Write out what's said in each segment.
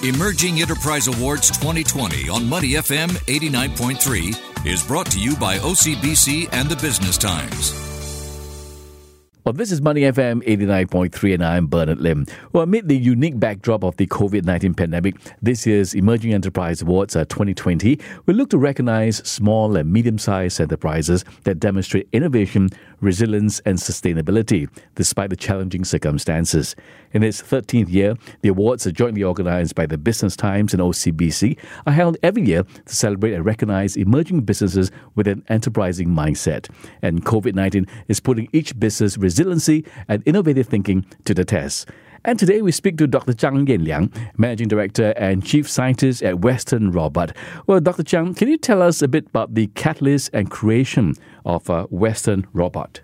Emerging Enterprise Awards 2020 on Money FM 89.3 is brought to you by OCBC and the Business Times. Well, this is Money FM 89.3 and I'm Bernard Lim. Well, amid the unique backdrop of the COVID-19 pandemic, this year's Emerging Enterprise Awards 2020 will look to recognize small and medium-sized enterprises that demonstrate innovation, resilience and sustainability despite the challenging circumstances. In its 13th year, the awards are jointly organized by the Business Times and OCBC, are held every year to celebrate and recognize emerging businesses with an enterprising mindset. And COVID-19 is putting each business resiliency and innovative thinking to the test. And today we speak to Dr. Zhang Yanliang, Managing Director and Chief Scientist at Western Robot. Well, Dr. Zhang, can you tell us a bit about the catalyst and creation of Western Robot?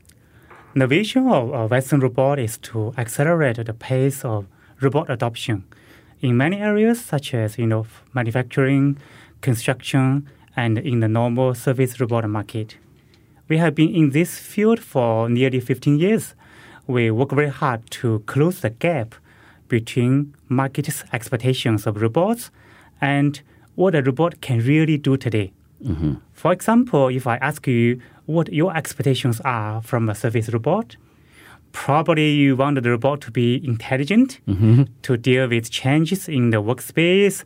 The vision of Western Robot is to accelerate the pace of robot adoption in many areas such as manufacturing, construction, and in the normal service robot market. We have been in this field for nearly 15 years. We work very hard to close the gap between market's expectations of robots and what a robot can really do today. Mm-hmm. For example, if I ask you what your expectations are from a service robot, probably you want the robot to be intelligent, to deal with changes in the workspace,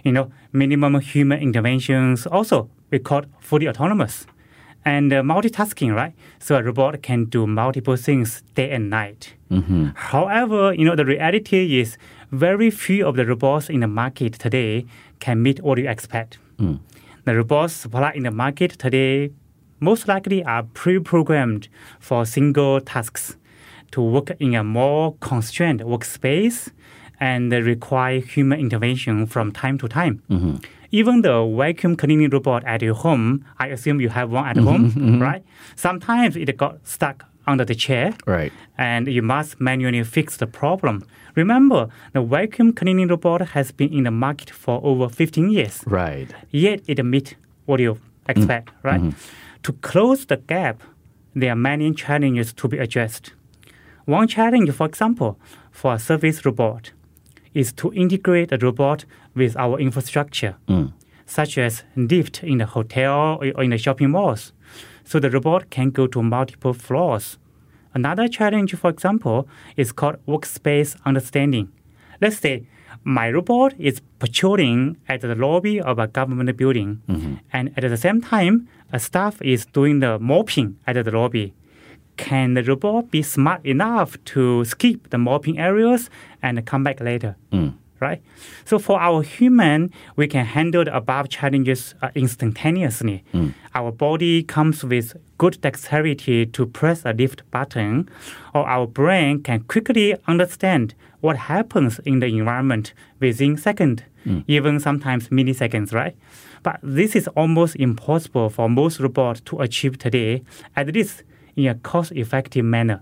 minimum human interventions. Also, we call it fully autonomous. And multitasking, right? So a robot can do multiple things day and night. Mm-hmm. However, the reality is very few of the robots in the market today can meet what you expect. Mm. The robots supplied in the market today most likely are pre-programmed for single tasks to work in a more constrained workspace and require human intervention from time to time. Mm-hmm. Even the vacuum cleaning robot at your home, I assume you have one at home, right? Sometimes it got stuck under the chair, right? And you must manually fix the problem. Remember, the vacuum cleaning robot has been in the market for over 15 years. Right. Yet it meets what you expect, right? Mm-hmm. To close the gap, there are many challenges to be addressed. One challenge, for example, for a service robot is to integrate the robot with our infrastructure, such as lift in the hotel or in the shopping malls, so the robot can go to multiple floors. Another challenge, for example, is called workspace understanding. Let's say my robot is patrolling at the lobby of a government building, and at the same time, a staff is doing the mopping at the lobby. Can the robot be smart enough to skip the mopping areas and come back later? Right? So for our human, we can handle the above challenges instantaneously. Our body comes with good dexterity to press a lift button, or our brain can quickly understand what happens in the environment within seconds, even sometimes milliseconds, right? But this is almost impossible for most robots to achieve today, at least in a cost-effective manner.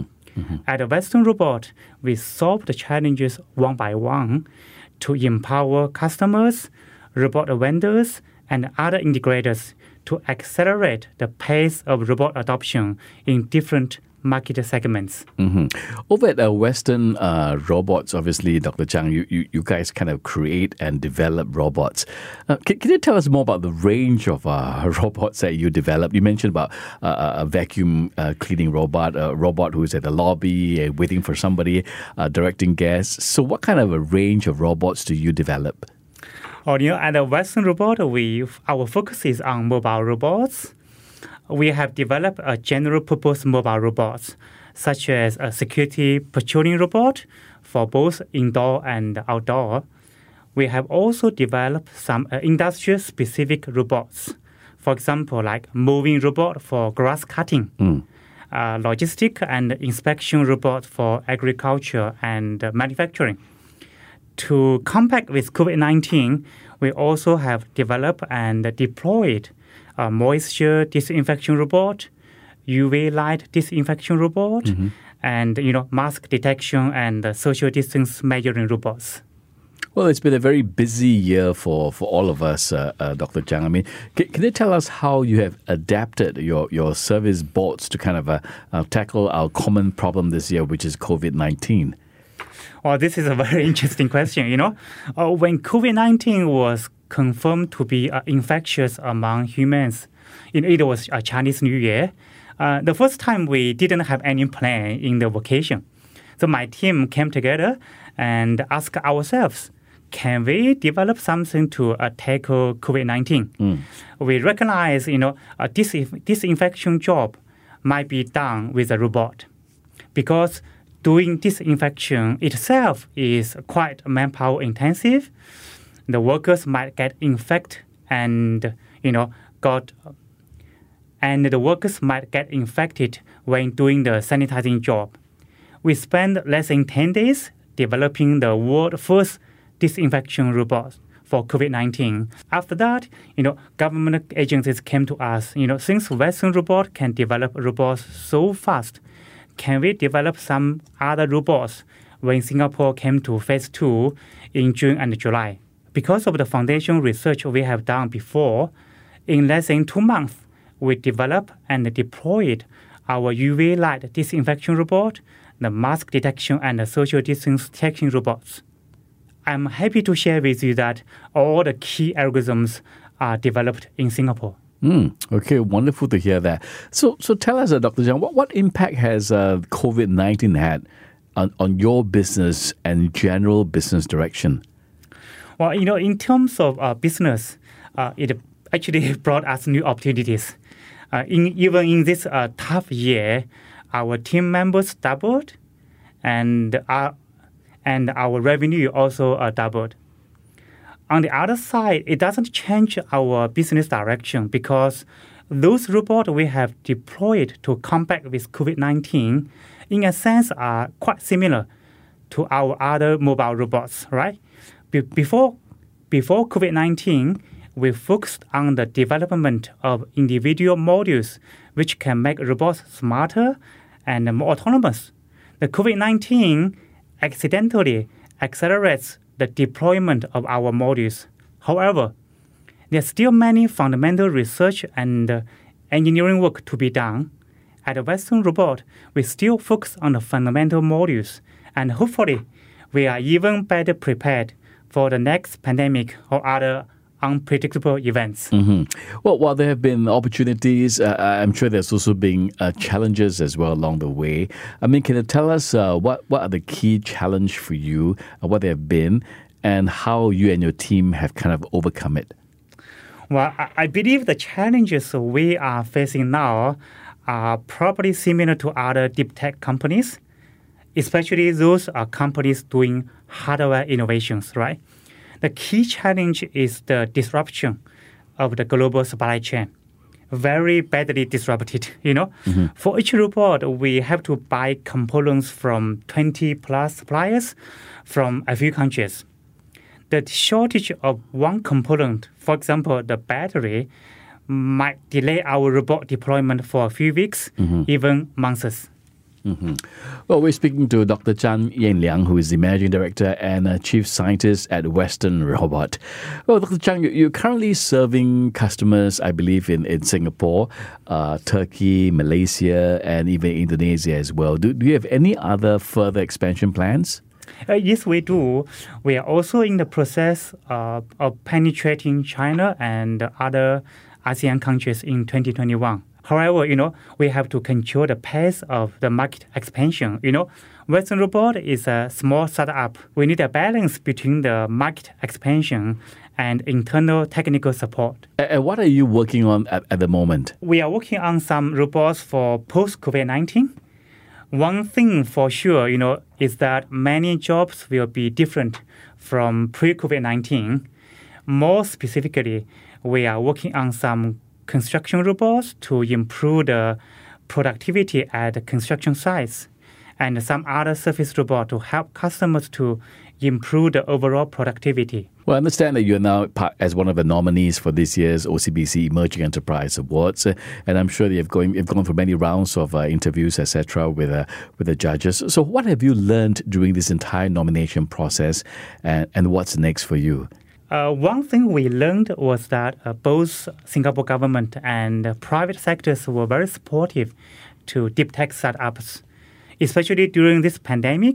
At Western Robot, we solve the challenges one by one to empower customers, robot vendors, and other integrators to accelerate the pace of robot adoption in different market segments. Over at Western Robots, obviously, Dr. Zhang, you guys kind of create and develop robots. Can you tell us more about the range of robots that you develop? You mentioned about a vacuum cleaning robot, a robot who's at the lobby waiting for somebody, directing guests. So what kind of a range of robots do you develop? At Western Robot, our focus is on mobile robots. We have developed a general-purpose mobile robots, such as a security patrolling robot for both indoor and outdoor. We have also developed some industrial-specific robots. For example, like moving robot for grass cutting, logistic and inspection robot for agriculture and manufacturing. To combat with COVID-19, we also have developed and deployed a moisture disinfection robot, UV light disinfection robot, and mask detection and social distance measuring robots. Well, it's been a very busy year for all of us, Dr. Zhang. I mean, can you tell us how you have adapted your service bots to kind of tackle our common problem this year, which is COVID-19? Well, this is a very interesting question. When COVID-19 was confirmed to be infectious among humans, it was a Chinese New Year. The first time we didn't have any plan in the vacation. So my team came together and asked ourselves, can we develop something to tackle COVID-19? We recognize, a disinfection job might be done with a robot because doing disinfection itself is quite manpower intensive. The workers might get infected and the workers might get infected when doing the sanitizing job. We spent less than 10 days developing the world's first disinfection robot for COVID-19. After that, government agencies came to us, since Western robot can develop robots so fast, can we develop some other robots when Singapore came to phase 2 in June and July? Because of the foundation research we have done before, in less than 2 months, we developed and deployed our UV light disinfection robot, the mask detection and the social distance detection robots. I'm happy to share with you that all the key algorithms are developed in Singapore. Okay, wonderful to hear that. So tell us, Dr. Zhang, what impact has COVID-19 had on your business and general business direction? Well, in terms of business, it actually brought us new opportunities. Even in this tough year, our team members doubled, and our revenue also doubled. On the other side, it doesn't change our business direction because those robots we have deployed to combat with COVID-19, in a sense, are quite similar to our other mobile robots, right? Before COVID-19, we focused on the development of individual modules which can make robots smarter and more autonomous. The COVID-19 accidentally accelerates the deployment of our modules. However, there's still many fundamental research and engineering work to be done. At Western Robot, we still focus on the fundamental modules, and hopefully, we are even better prepared for the next pandemic or other unpredictable events. Well, while there have been opportunities, I'm sure there's also been challenges as well along the way. I mean, can you tell us what are the key challenges for you, what they have been, and how you and your team have kind of overcome it? Well, I believe the challenges we are facing now are probably similar to other deep tech companies, especially those companies doing hardware innovations, right? The key challenge is the disruption of the global supply chain. Very badly disrupted, For each robot, we have to buy components from 20 plus suppliers from a few countries. The shortage of one component, for example, the battery, might delay our robot deployment for a few weeks, even months. Well, we're speaking to Dr. Zhang Yanliang, who is the Managing Director and Chief Scientist at Western Robot. Well, Dr. Zhang, you're currently serving customers, I believe, in Singapore, Turkey, Malaysia, and even Indonesia as well. Do you have any other further expansion plans? Yes, we do. We are also in the process of penetrating China and other ASEAN countries in 2021. However, we have to control the pace of the market expansion. Western Robot is a small startup. We need a balance between the market expansion and internal technical support. And what are you working on at the moment? We are working on some robots for post-COVID-19. One thing for sure, is that many jobs will be different from pre-COVID-19. More specifically, we are working on some construction robots to improve the productivity at the construction sites, and some other service robots to help customers to improve the overall productivity. Well, I understand that you're now as one of the nominees for this year's OCBC Emerging Enterprise Awards, and I'm sure you've gone through many rounds of interviews, etc., with the judges. So, what have you learned during this entire nomination process, and what's next for you? One thing we learned was that both Singapore government and private sectors were very supportive to deep tech startups. Especially during this pandemic,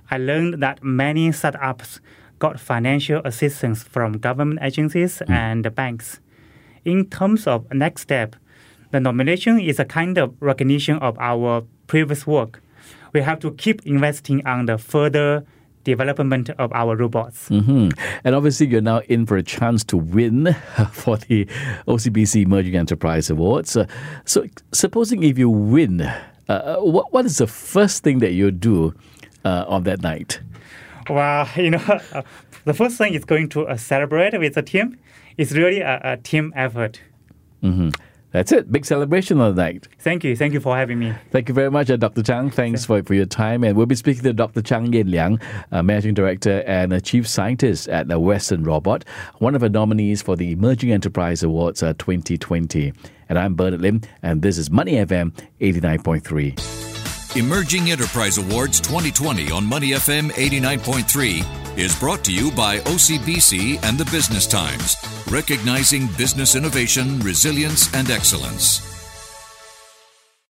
I learned that many startups got financial assistance from government agencies and the banks. In terms of next step, the nomination is a kind of recognition of our previous work. We have to keep investing on the further development of our robots. And obviously, you're now in for a chance to win for the OCBC Emerging Enterprise Awards. So supposing if you win, what is the first thing that you do on that night? Well, the first thing is going to celebrate with the team. It's really a team effort. That's it. Big celebration on the night. Thank you. Thank you for having me. Thank you very much, Dr. Chang. Thanks for your time. And we'll be speaking to Dr. Chang Yen Liang, Managing Director and Chief Scientist at Western Robot, one of our nominees for the Emerging Enterprise Awards 2020. And I'm Bernard Lim, and this is Money FM 89.3. Emerging Enterprise Awards 2020 on Money FM 89.3 is brought to you by OCBC and the Business Times, recognizing business innovation, resilience, and excellence.